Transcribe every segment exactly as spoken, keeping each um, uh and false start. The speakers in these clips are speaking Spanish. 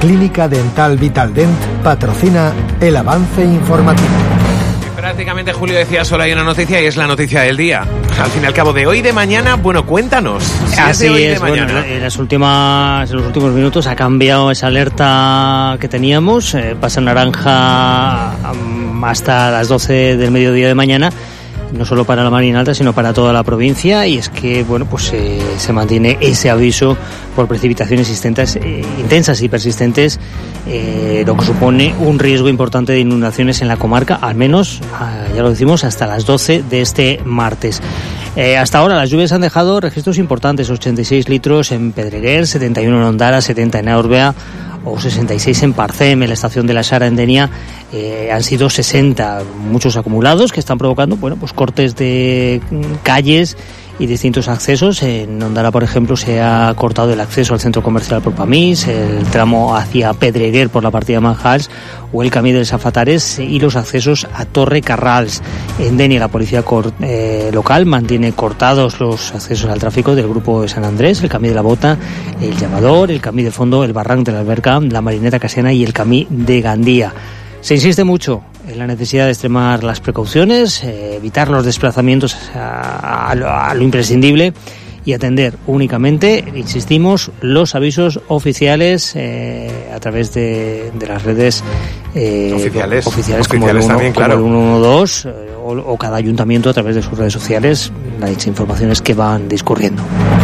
Clínica Dental Vitaldent patrocina el avance informativo. Prácticamente, Julio, decía, solo hay una noticia y es la noticia del día. Al fin y al cabo, de hoy de mañana, bueno, cuéntanos. Si Así es, de hoy es, de mañana. bueno, en, las últimas, en los últimos minutos ha cambiado esa alerta que teníamos, eh, pasa naranja um, hasta las doce del mediodía de mañana, no solo para la Marina Alta, sino para toda la provincia, y es que, bueno, pues eh, se mantiene ese aviso por precipitaciones intensas, eh, intensas y persistentes, eh, lo que supone un riesgo importante de inundaciones en la comarca, al menos, ah, ya lo decimos, hasta las doce de este martes. Eh, hasta ahora las lluvias han dejado registros importantes, ochenta y seis litros en Pedreguer, setenta y uno en Ondara, setenta en Aurbea, o sesenta y seis en Parcem, en la estación de la Sara en Denia. Eh, han sido sesenta, muchos acumulados que están provocando, bueno, pues cortes de calles y distintos accesos. En Ondara, por ejemplo, se ha cortado el acceso al centro comercial por Pamís, el tramo hacia Pedreguer por la partida de Manjals o el camí del Safatares y los accesos a Torre Carrals. En Denia, la policía cor- eh, local mantiene cortados los accesos al tráfico del grupo de San Andrés, el camí de la Bota, el Llamador, el camí del Fondo, el Barranc de la Alberca, la Marineta Casiana y el camí de Gandía. Se insiste mucho en la necesidad de extremar las precauciones, eh, evitar los desplazamientos a, a, lo, a lo imprescindible y atender únicamente, insistimos, los avisos oficiales eh, a través de, de las redes eh, oficiales, oficiales, oficiales como el uno, también, claro. como el uno uno dos eh, o, o cada ayuntamiento a través de sus redes sociales, las informaciones que van discurriendo.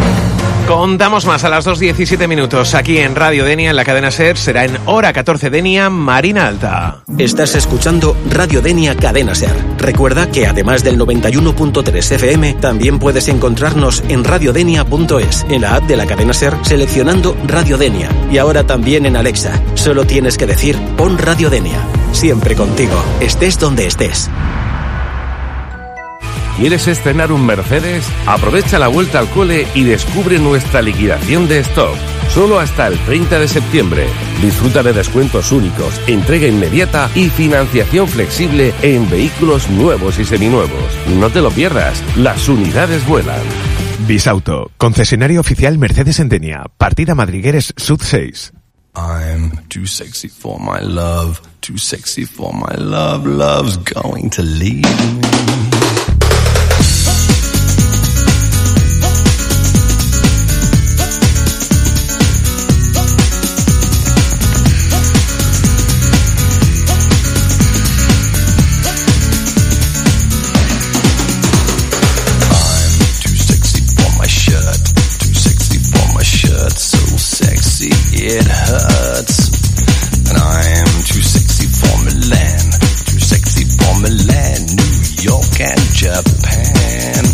Contamos más a las dos diecisiete minutos aquí en Radio Denia, en la cadena SER. Será en hora catorce Denia, Marina Alta. Estás escuchando Radio Denia Cadena SER. Recuerda que además del noventa y uno punto tres F M, también puedes encontrarnos en radiodenia punto es, en la app de la cadena SER, seleccionando Radio Denia. Y ahora también en Alexa. Solo tienes que decir, pon Radio Denia. Siempre contigo, estés donde estés. ¿Quieres estrenar un Mercedes? Aprovecha la vuelta al cole y descubre nuestra liquidación de stock. Solo hasta el treinta de septiembre. Disfruta de descuentos únicos, entrega inmediata y financiación flexible en vehículos nuevos y seminuevos. No te lo pierdas, las unidades vuelan. Bisauto, concesionario oficial Mercedes en Denia, partida Madrigueres Sud seis. I'm too sexy for my love, too sexy for my love, love's going to leave me. It hurts, and I am too sexy for Milan, too sexy for Milan, New York and Japan.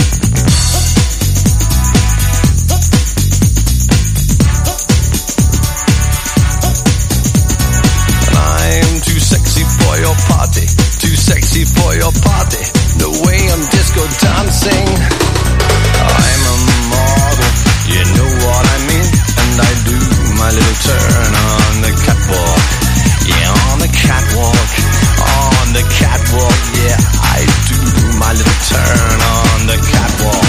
And I am too sexy for your party, too sexy for your party, the way I'm disco dancing. I'm a model, you know what I mean, and I do my little turn on the catwalk, yeah, on the catwalk, on the catwalk, yeah, I do my little turn on the catwalk.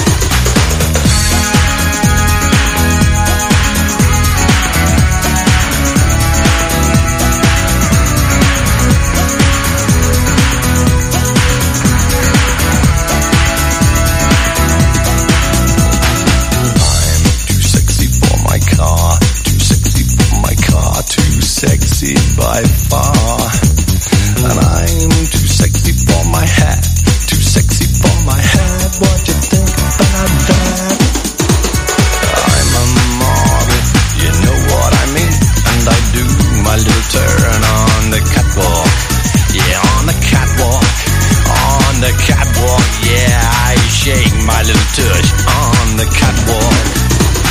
Sexy by far, and I'm too sexy for my hat, too sexy for my hat, what you think about that? I'm a model, you know what I mean, and I do my little turn on the catwalk, yeah, on the catwalk, on the catwalk, yeah, I shake my little tush on the catwalk.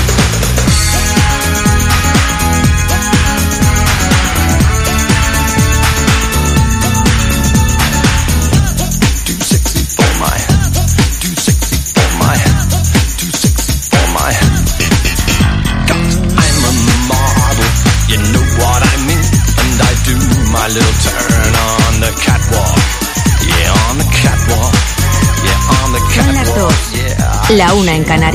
My little turn on the catwalk, yeah, on the catwalk, yeah, on the catwalk, yeah. La una en Canarias.